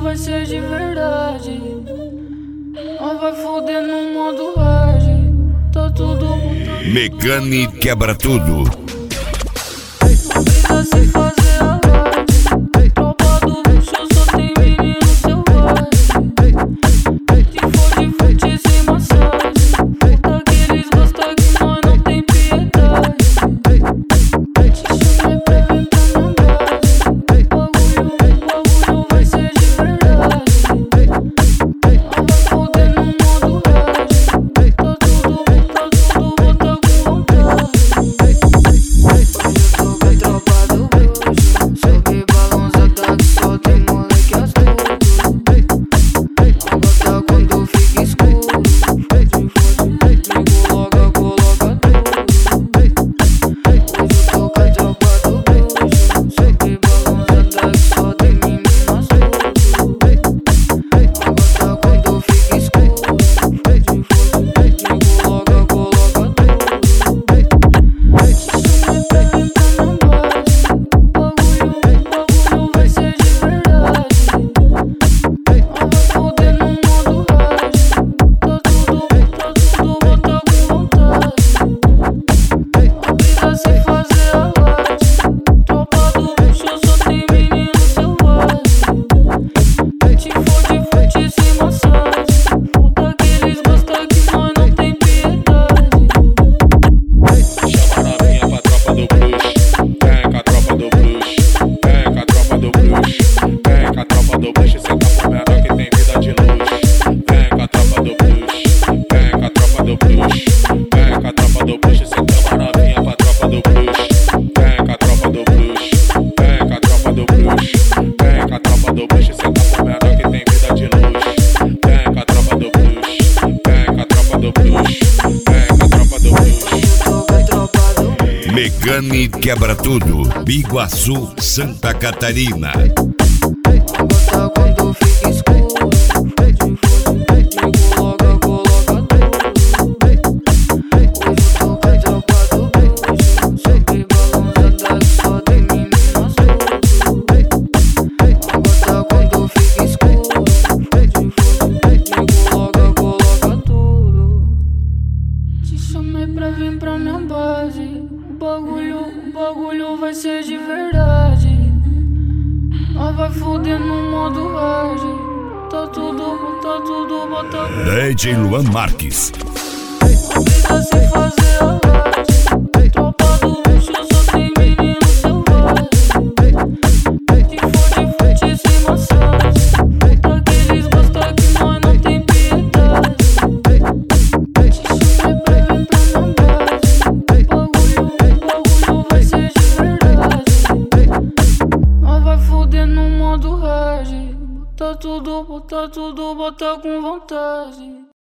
vai ser de verdade. Nós vai foder no modo hard. Tá tudo botado. Megane quebra tudo. Não precisa se fazer a live. Tropa do bicho só tem menino selvagem. Se for de fute sem massagem, puta que eles gostam que nós não tem piedade. Te chamei pra vir pra minha base. Bagulho vai ser de verdade. Nós vai foder no modo hard. Tá tudo bota com vontade. Sobe balançada que só tem moleque astuto. Agora quando fica escuro, coloca tudo. Hoje eu tô com a tropa do bruxo. Sobe balançada que só tem menino astuto. Agora quando fica escuro, coloca tudo. Te chamei pra vir pra minha base. Bagulho vai ser de verdade. Nós vai foder no modo hard. Tá tudo bota com vontade. Não precisa se fazer a live. Tropa do bicho só tem menino selvagem. Se for de fute sem massagem, puta que eles gostam que nós não tem piedade. Chama a novinha pra tropa do bruxo. Vem com a tropa do bruxo. Vem com a tropa do bruxo. Vem com a tropa do bruxo. Cê tá com menor que tem vida de luxo. Vem com a tropa do bruxo. Vem com a tropa do bruxo. Vem com a tropa do bruxo. Cê chama a novinha pra tropa do bruxo. Vem com a tropa do bruxo. Vem com a tropa do bruxo. Vem com a tropa do bruxo. Cê tá com menor que tem vida de luxo. Vem com a tropa do bruxo. Vem com a tropa do bruxo. Vem com a tropa do bruxo. Tô com a tropa do bruxo. Megane quebra tudo. Biguaçu, Santa Catarina. Agora quando fica escuro, coloca tudo. Hoje eu tô com a tropa do bruxo. Sobe balançada que só tem menino astuto. Agora quando fica escuro, coloca tudo. Te chamei pra vir pra minha base. O bagulho vai ser de verdade. Nós vai foder no modo hard. Tá tudo bota com DJ Luan Marques. Não precisa se fazer a live. Tropa do bicho só tem menino selvagem. Se for de fute sem massagem, puta que eles gostam que nós não tem piedade. Te chamei pra vir pra minha base. Bagulho vai ser de verdade. Nós vai foder no modo hard. Bota tudo, bota com vontade.